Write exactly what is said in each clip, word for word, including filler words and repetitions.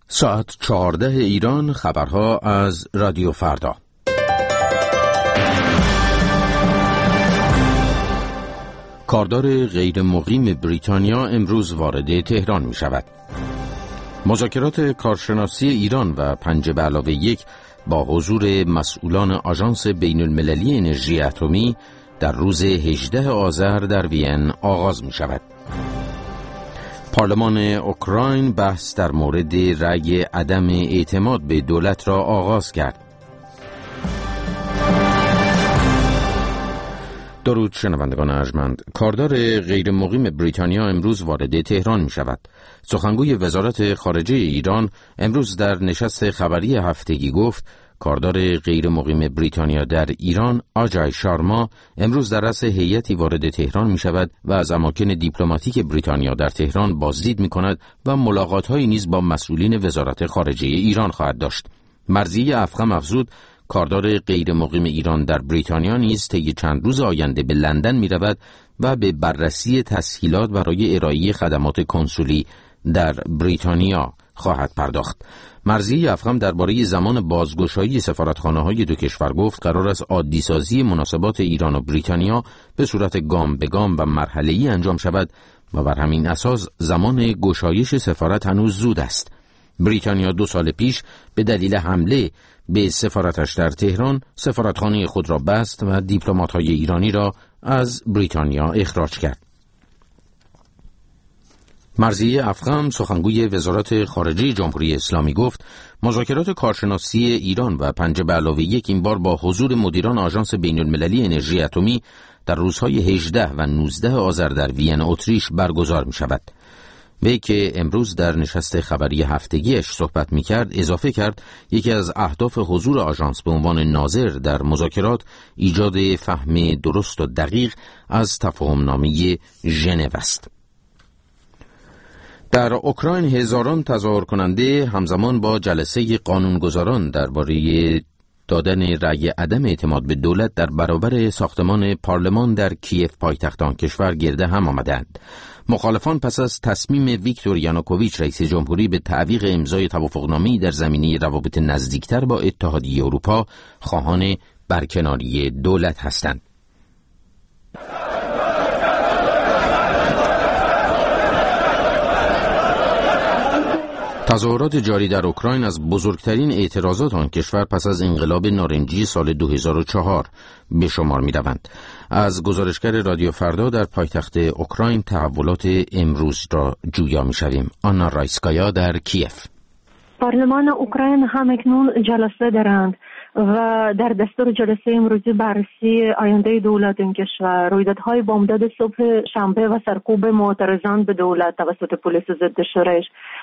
ساعت چهارده ایران، خبرها از رادیو فردا. کاردار غیر مقیم بریتانیا امروز وارد تهران می شود. مذاکرات کارشناسی ایران و پنج به علاوه یک با حضور مسئولان آژانس بین المللی انرژی اتمی در روز هجدهم آذر در وین آغاز می شود. پارلمان اوکراین بحث در مورد رأی عدم اعتماد به دولت را آغاز کرد. درود شنوندگان ارجمند. کاردار غیر مقیم بریتانیا امروز وارد تهران می شود. سخنگوی وزارت خارجه ایران امروز در نشست خبری هفتگی گفت کاردار غیر مقیم بریتانیا در ایران آجای شارما امروز در رأس هیئتی وارد تهران می شود و از اماکن دیپلماتیک بریتانیا در تهران بازدید می کند و ملاقات‌هایی نیز با مسئولین وزارت خارجه ایران خواهد داشت. مرضیه افخم افزود کاردار غیر مقیم ایران در بریتانیا نیز طی چند روز آینده به لندن می رود و به بررسی تسهیلات برای ارائه خدمات کنسولی در بریتانیا خواهد پرداخت. مرضیه افخم درباره زمان بازگشایی سفارتخانه‌های دو کشور گفت قرار است عادی‌سازی مناسبات ایران و بریتانیا به صورت گام به گام و مرحله‌ای انجام شود و بر همین اساس زمان گشایش سفارت هنوز زود است. بریتانیا دو سال پیش به دلیل حمله به سفارتش در تهران سفارتخانه خود را بست و دیپلمات‌های ایرانی را از بریتانیا اخراج کرد. مرضیه افخم سخنگوی وزارت خارجه جمهوری اسلامی گفت مذاکرات کارشناسی ایران و پنج به علاوه یک این بار با حضور مدیران آژانس بین المللی انرژی اتمی در روزهای هجدهم و نوزدهم آذر در وین اتریش برگزار می شود. وی که امروز در نشست خبری هفتگیش صحبت می کرد اضافه کرد یکی از اهداف حضور آژانس به عنوان ناظر در مذاکرات ایجاد فهم درست و دقیق از تفاهم‌نامه ژنو است. در اوکراین هزاران تظاهر کننده همزمان با جلسه قانونگذاران درباره دادن رأی عدم اعتماد به دولت در برابر ساختمان پارلمان در کیف پایتخت آن کشور گرد هم آمدند. مخالفان پس از تصمیم ویکتور یانوکوویچ رئیس جمهوری به تعویق امضای توافقنامه‌ای در زمینه روابط نزدیکتر با اتحادیه اروپا خواهان برکناری دولت هستند. تظاهرات جاری در اوکراین از بزرگترین اعتراضات آن کشور پس از انقلاب نارنجی سال دو هزار و چهار به شمار می روند. از گزارشگر رادیو فردا در پایتخت اوکراین تحولات امروز را جویا می شویم. آنا رایسکایا در کیف. پارلمان اوکراین همکنون جلسه دارند و در دستور جلسه امروزی بررسی آینده دولت این کشور، رویدادهای بامداد صبح شنبه و سرکوب معترضان به دولت توسط پلیس ضد شورش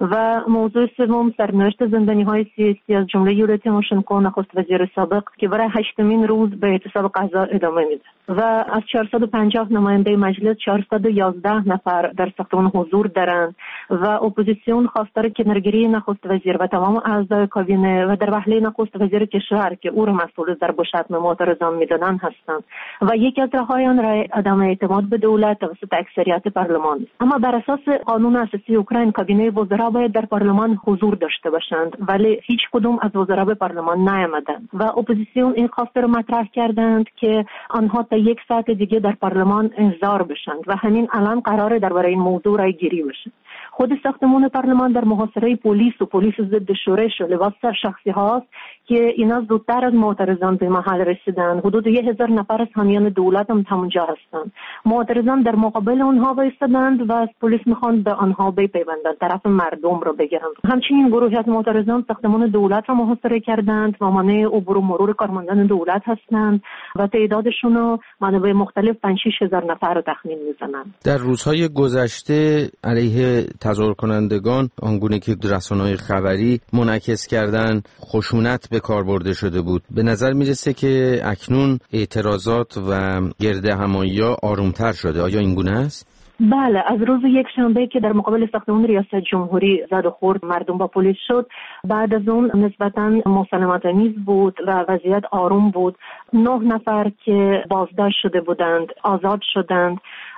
و موضوع سوم سرنوشت زندانی‌های سیاسی از جمله یولیا تیموشنکو نخست وزیر سابق که برای هشتمین روز به اعتصاب غذا ادامه میده و از چهارصد و پنجاه نماینده مجلس چهارصد و یازده نفر در ساختمان حضور دارند و اپوزیسیون خواستار کنارگیری نخست وزیر و تمام اعضای کابینه و در وهله نخست وزیر کشور که او را مسئول ضرب و شتم معترضان میدانند هستند و یکی از راه‌های آن رأی عدم اعتماد به دولت توسط اکثریت پارلمان است. اما بر اساس قانون اساسی اوکراین کابینه وزرا باید در پارلمان حضور داشته باشند ولی هیچ کدام از وزرا به پارلمان نیامدند و اپوزیسیون این خواست را مطرح کردند که آنها تا یک ساعت دیگه در پارلمان انتظار بشند و همین الان قراره درباره این موضوع رأی گیری بشه. خود ساختمان پارلمان در محاصره پلیس و پلیس ضد شورش و لباس شخصی هاست که اینا زودتر از معترضان به محل رسیدن. حدود یک هزار نفر از حامیان دولت هم همونجا هستند. معترضان در مقابل اونها وایستادند و از پلیس میخوان به آنها بپیوندند، طرف مردم رو بگیرند. همچنین گروهی از معترضان ساختمان دولت را محاصره کردند و مانع عبور و مرور کارمندان دولت هستند و تعدادشون رو منابع مختلف پنج شش هزار نفر رو تخمین میزنند. در روزهای گذشته علیه تظاهر کنندگان آنگونه که رسانه‌های خبری منعکس کردن خشونت به کار برده شده بود. به نظر میرسه که اکنون اعتراضات و گرد همایی‌ها آرومتر شده. آیا این گونه است؟ بله، از روز یک شنبه که در مقابل ساختمان ریاست جمهوری زد و خورد مردم با پلیس شد، بعد از اون نسبتاً مسالمت‌آمیز بود و وضعیت آروم بود. نه نفر که بازداشت شده بودند آزاد شدند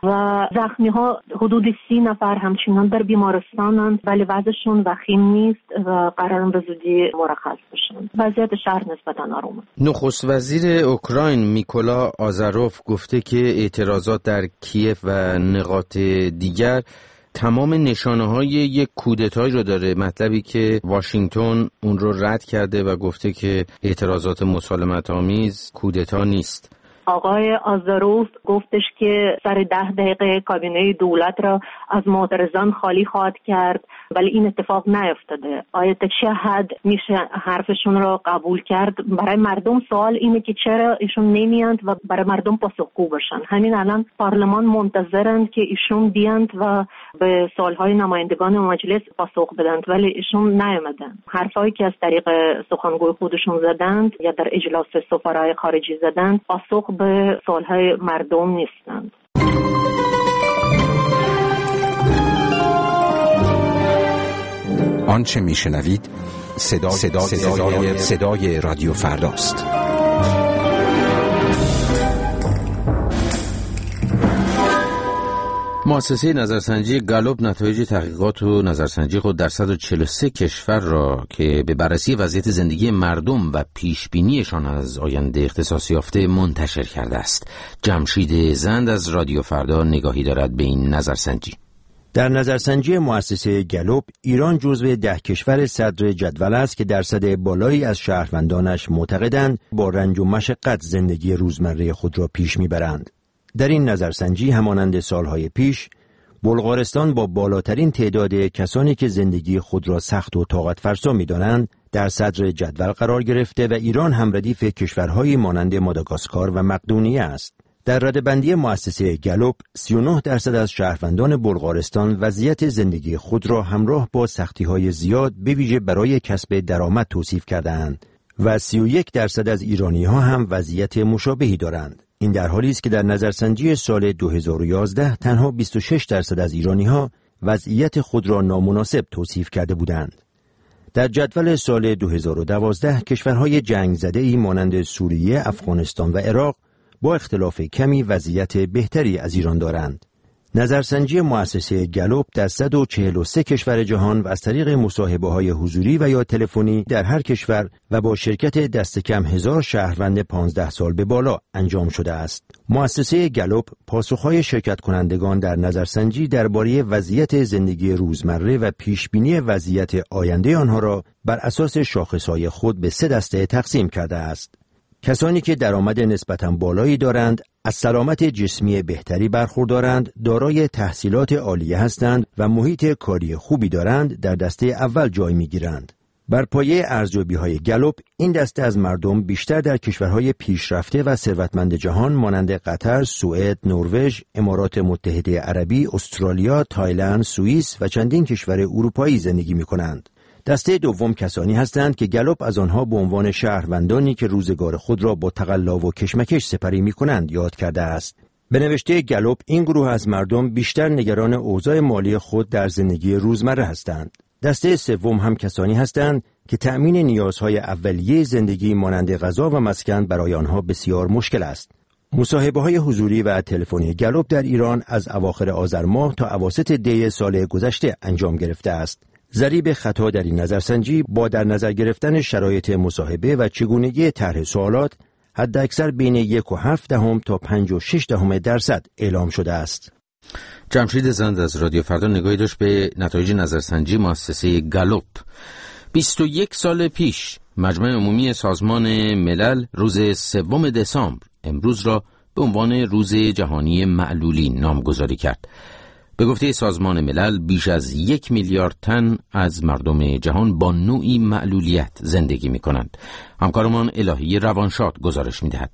و زخمی ها حدود سی نفر همچنان در بیمارستانند، ولی وضعشون وخیم نیست و قرارن به زودی مرخص بشن. وضعیت شهر نسبتاً آرومه. نخست وزیر اوکراین میکولا آزاروف گفته که اعتراضات در کیف و نقاط دیگر تمام نشانه‌های یک کودتایی رو داره، مطلبی که واشنگتن اون رو رد کرده و گفته که اعتراضات مسالمت‌آمیز کودتا نیست. آقای آزاروف گفتش که سر ده دقیقه کابینه دولت را از معترضان خالی خواهد کرد، ولی این اتفاق نیفتاده. آیا تا چه حد میشه حرفشون را قبول کرد؟ برای مردم سوال اینه که چرا ایشون نمیاند و برای مردم پاسخگو باشن. همین الان پارلمان منتظرند که ایشون بیاند و به سوالهای نمایندگان مجلس پاسخ بدند، ولی ایشون نیامدن. حرفایی که از طریق سخنگوی خودشون زدند یا در اجلاس سفرای خارجی زدند پاسخ به سوالهای مردم نیستند. آنچه میشنوید صدا صدا صدای, صدای رادیو فرداست. مؤسسه نظرسنجی گالوب نتایج تحقیقات و نظرسنجی خود در صد و چهل و سه کشور را که به بررسی وضعیت زندگی مردم و پیشبینیشان از آینده اختصاص یافته منتشر کرده است. جمشید زند از رادیو فردا نگاهی دارد به این نظرسنجی. در نظرسنجی مؤسسه گالوب، ایران جزو ده کشور صدر جدول است که درصد بالایی از شهروندانش معتقدند با رنج و مشقت زندگی روزمره خود را پیش میبرند. در این نظرسنجی همانند سالهای پیش، بلغارستان با بالاترین تعداد کسانی که زندگی خود را سخت و طاقت فرسا می‌دانند در صدر جدول قرار گرفته و ایران هم ردیف کشورهایی مانند ماداگاسکار و مقدونیه است. در رده‌بندی مؤسسه گالوب، سی و نه درصد از شهروندان بلغارستان وضعیت زندگی خود را همراه با سختی‌های زیاد به ویژه برای کسب درآمد توصیف کرده‌اند و سی و یک درصد از ایرانی‌ها هم وضعیت مشابهی دارند. این در حالی است که در نظرسنجی سال دو هزار و یازده تنها بیست و شش درصد از ایرانی‌ها وضعیت خود را نامناسب توصیف کرده بودند. در جدول سال دو هزار و دوازده کشورهای جنگ زده‌ای مانند سوریه، افغانستان و عراق با اختلاف کمی وضعیت بهتری از ایران دارند. نظرسنجی مؤسسه گالوب در صد و چهل و سه کشور جهان و از طریق مصاحبه‌های حضوری و یا تلفنی در هر کشور و با شرکت دست کم هزار شهروند پانزده سال به بالا انجام شده است. مؤسسه گالوب پاسخ‌های شرکت کنندگان در نظرسنجی درباره وضعیت زندگی روزمره و پیشبینی وضعیت آینده آنها را بر اساس شاخص‌های خود به سه دسته تقسیم کرده است. کسانی که درآمد نسبتاً بالایی دارند، از سلامت جسمی بهتری برخوردارند، دارای تحصیلات عالیه هستند و محیط کاری خوبی دارند در دسته اول جای می‌گیرند. بر پایه ارزیابی‌های گالوب، این دسته از مردم بیشتر در کشورهای پیشرفته و ثروتمند جهان مانند قطر، سوئد، نروژ، امارات متحده عربی، استرالیا، تایلند، سوئیس و چندین کشور اروپایی زندگی می‌کنند. دسته دوم کسانی هستند که گالوب از آنها به عنوان شهروندانی که روزگار خود را با تقلا و کشمکش سپری می‌کنند یاد کرده است. به نوشته گالوب، این گروه از مردم بیشتر نگران اوضاع مالی خود در زندگی روزمره هستند. دسته سوم هم کسانی هستند که تأمین نیازهای اولیه زندگی مانند غذا و مسکن برای آنها بسیار مشکل است. مصاحبه‌های حضوری و تلفنی گالوب در ایران از اواخر آذر ماه تا اواسط دی سال گذشته انجام گرفته است. ضریب خطا در این نظرسنجی با در نظر گرفتن شرایط مصاحبه و چگونگی طرح سوالات حداکثر بین یک و هفت دهم تا پنج و شش دهم درصد اعلام شده است. جمشید زند از رادیو فردا نگاهی داشت به نتایج نظرسنجی مؤسسه گالوب. بیست و یک سال پیش مجمع عمومی سازمان ملل روز سوم دسامبر امروز را به عنوان روز جهانی معلولین نامگذاری کرد. به گفته سازمان ملل بیش از یک میلیارد تن از مردم جهان با نوعی معلولیت زندگی می کنند. همکارمان الهی روانشاد گزارش می دهد.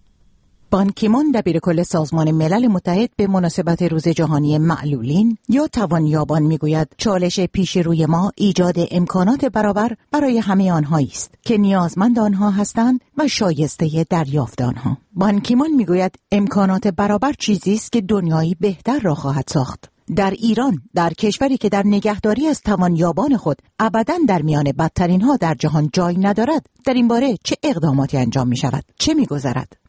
بان کی مون دبیرکل سازمان ملل متحد به مناسبت روز جهانی معلولین یا توانیابان میگوید چالش پیش روی ما ایجاد امکانات برابر برای همه آنهایی است که نیازمند آنها هستند و شایسته دریافت آنها. بان کی مون میگوید امکانات برابر چیزی است که دنیایی بهتر را خواهد ساخت. در ایران، در کشوری که در نگهداری از توانیابان خود ابداً در میان بدترین ها در جهان جای ندارد، در این باره چه اقداماتی انجام می شود؟ چه می گذرد؟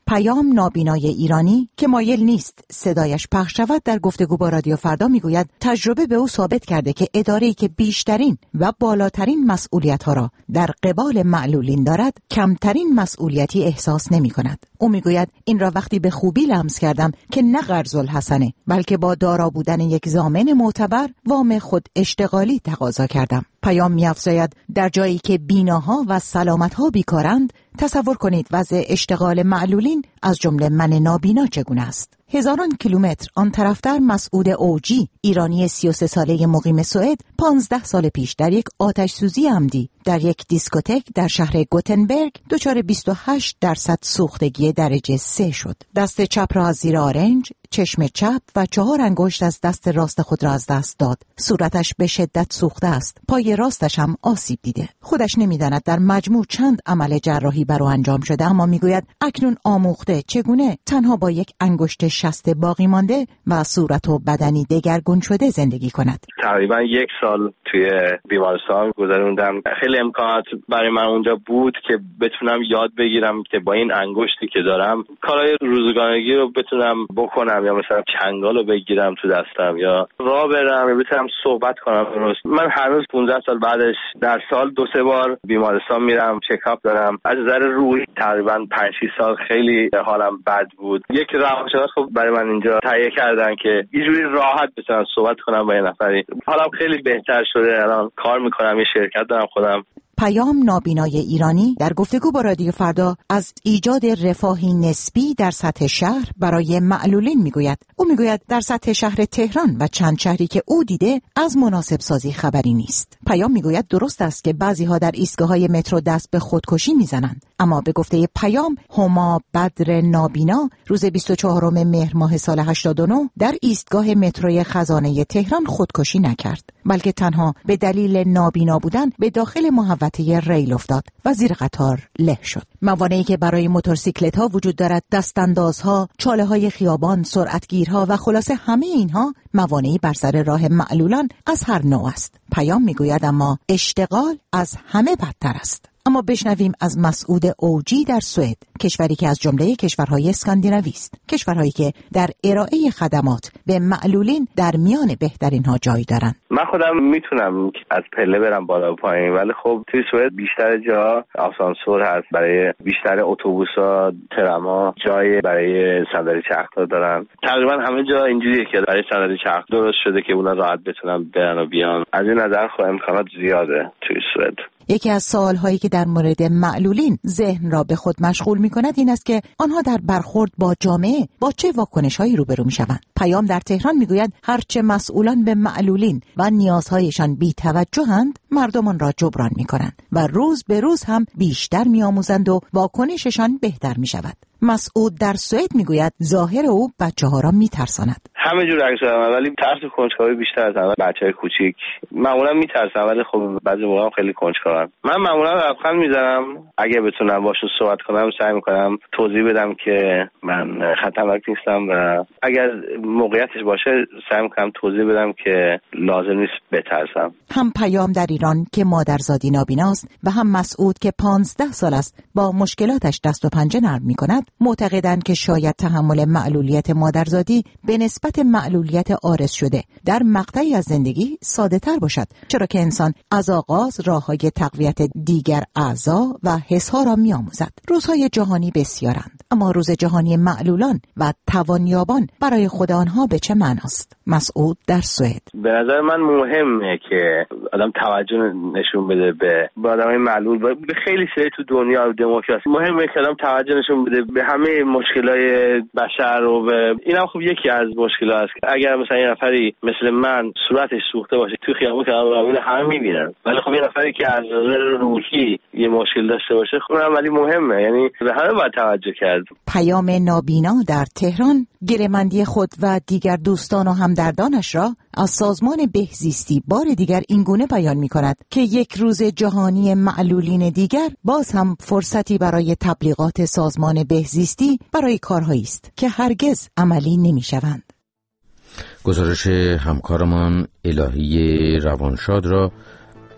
پیام نابینای ایرانی که مایل نیست صدایش پخش شود در گفتگو با رادیو فردا میگوید تجربه به او ثابت کرده که اداره‌ای که بیشترین و بالاترین مسئولیت‌ها را در قبال معلولین دارد کمترین مسئولیتی احساس نمی‌کند. او میگوید این را وقتی به خوبی لمس کردم که نه قرض الحسنه بلکه با دارا بودن یک ضامن معتبر وام خود اشتغالی تقاضا کردم. پیام می‌افزاید در جایی که بیناها و سلامت‌ها بیکارند تصور کنید وضع اشتغال معلولین از جمله من نابینا چگونه است. هزاران کیلومتر آن طرفتر مسعود اوجی ایرانی سی و سه ساله مقیم سوئد پانزده سال پیش در یک آتش سوزی عمدی در یک دیسکوتک در شهر گوتنبرگ دچار بیست و هشت درصد سوختگی درجه سه شد. دست چپ را از زیر آرنج، چشم چپ و چهار انگشت از دست راست خود را از دست داد. صورتش به شدت سوخته است. پای راستش هم آسیب دیده. خودش نمی‌داند در مجموع چند عمل جراحی بر او انجام شده، اما میگوید اکنون آموخته چگونه تنها با یک انگشت شست باقی مانده و صورت و بدنی دگرگون شده زندگی کند. تقریبا یک سال توی بیمارستان گذروندم. خیلی امکانات برای من اونجا بود که بتونم یاد بگیرم که با این انگشتی که دارم کارهای روزگارگی رو بتونم بکنم، یا مثلا چنگال رو بگیرم تو دستم، یا راه برم، یا بتونم صحبت کنم درست. من هنوز پانزده سال بعدش در سال دو سه بار بیمارستان میرم، چکاپ دارم. از نظر روحی تقریبا پنج شش سال خیلی حالم بد بود. یک روانشناس خب برای من اینجا تهیه کردن که اینجوری راحت بتونم صحبت کنم با یه نفری. حالم خیلی بهتر شده. الان کار میکنم، یه شرکت دارم خودم. پیام نابینای ایرانی در گفتگو با رادیو فردا از ایجاد رفاهی نسبی در سطح شهر برای معلولین میگوید. او میگوید در سطح شهر تهران و چند شهری که او دیده از مناسب سازی خبری نیست. پیام میگوید درست است که بعضی ها در ایستگاه‌های مترو دست به خودکشی میزنند، اما به گفته پیام هما بدر نابینا روز بیست و چهارم مهر ماه سال هشتاد و نه در ایستگاه متروی خزانه تهران خودکشی نکرد، بلکه تنها به دلیل نابینا بودن به داخل محوطه ریل افتاد و زیر قطار له شد. موانعی که برای موتورسیکلت‌ها وجود دارد، دستاندازها، چاله‌های خیابان، سرعتگیرها و خلاصه همه اینها موانعی بر سر راه معلولان از هر نوع است. پیام میگوید اما اشتغال از همه بدتر است. اما بشنویم از مسعود اوجی در سوئد، کشوری که از جمله کشورهای اسکاندیناوی است، کشورهایی که در ارائه خدمات به معلولین در میان بهترین ها جای دارند. من خودم میتونم از پله برم بالا و پایین، ولی خب توی سوئد بیشتر جا آسانسور هست، برای بیشتر اتوبوس‌ها، ترام‌ها جای برای صندلی چرخدار دارن. تقریبا همه جا اینجوریه که برای صندلی چرخ درست شده که اونا راحت بتونن برن و بیان. از این نظر خب امکانات زیاده توی سوئد. یکی از سوال‌هایی که در مورد معلولین ذهن را به خود مشغول می‌کند این است که آنها در برخورد با جامعه با چه واکنش‌هایی روبرو می‌شوند. پیام در تهران می‌گوید هرچه مسئولان به معلولین و نیازهایشان بی‌توجه‌اند، مردمان را جبران می‌کنند و روز به روز هم بیشتر می‌آموزند و واکنششان بهتر می‌شود. مسعود در سوئد میگوید ظاهر او بچه‌ها را میترساند. همه جور عکس دارم، ولی ترس و کنجکاوی بیشتر از همه. بچه‌های کوچیک معمولا میترسن، ولی خب بعضی موقع خیلی کنجکاوم. من معمولا لبخند میزنم، اگه بتونم باشون صحبت کنم سعی میکنم توضیح بدم که من خطرناک نیستم و اگر موقعیتش باشه سعی میکنم توضیح بدم که لازم نیست بترسم. هم پیام در ایران که مادرزادی نابیناست و هم مسعود که پانزده سال است با مشکلاتش دست و پنجه نرم میکند، معتقدند که شاید تحمل معلولیت مادرزادی به نسبت معلولیت عارض شده در مقطعی از زندگی ساده تر باشد، چرا که انسان از آغاز راههای تقویت دیگر اعضا و حسها را می‌آموزد. روزهای جهانی بسیارند، اما روز جهانی معلولان و توانیابان برای خود آنها به چه معناست؟ مسعود در سوئد: به نظر من مهمه که آدم توجه نشون بده به آدمای معلول و به خیلی چیزای تو دنیا و دموکراسی. مهمه که آدم توجه نشون بده به همه مشکلای بشر و به اینم خب یکی از مشکلات است. اگر مثلا یه نفری مثل من صورتش سوخته باشه تو خیابون که همه میبینن، ولی خب یه نفری که از نظر روحی یه مشکل داشته باشه خب اونم ولی مهمه، یعنی به همه باید توجه کرد. پیام نابینا در تهران گره‌مندی خود و دیگر دوستان و همدردانش را از سازمان بهزیستی بار دیگر اینگونه بیان می‌کند که یک روز جهانی معلولین دیگر باز هم فرصتی برای تبلیغات سازمان بهزیستی برای کارهایی است که هرگز عملی نمی‌شوند. گزارش همکارمان الهی روانشاد را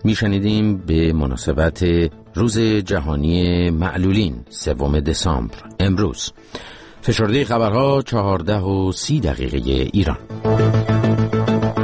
میشنیدیم به مناسبت روز جهانی معلولین سوم دسامبر امروز. فشرده خبرها چهارده و سی دقیقه ایران.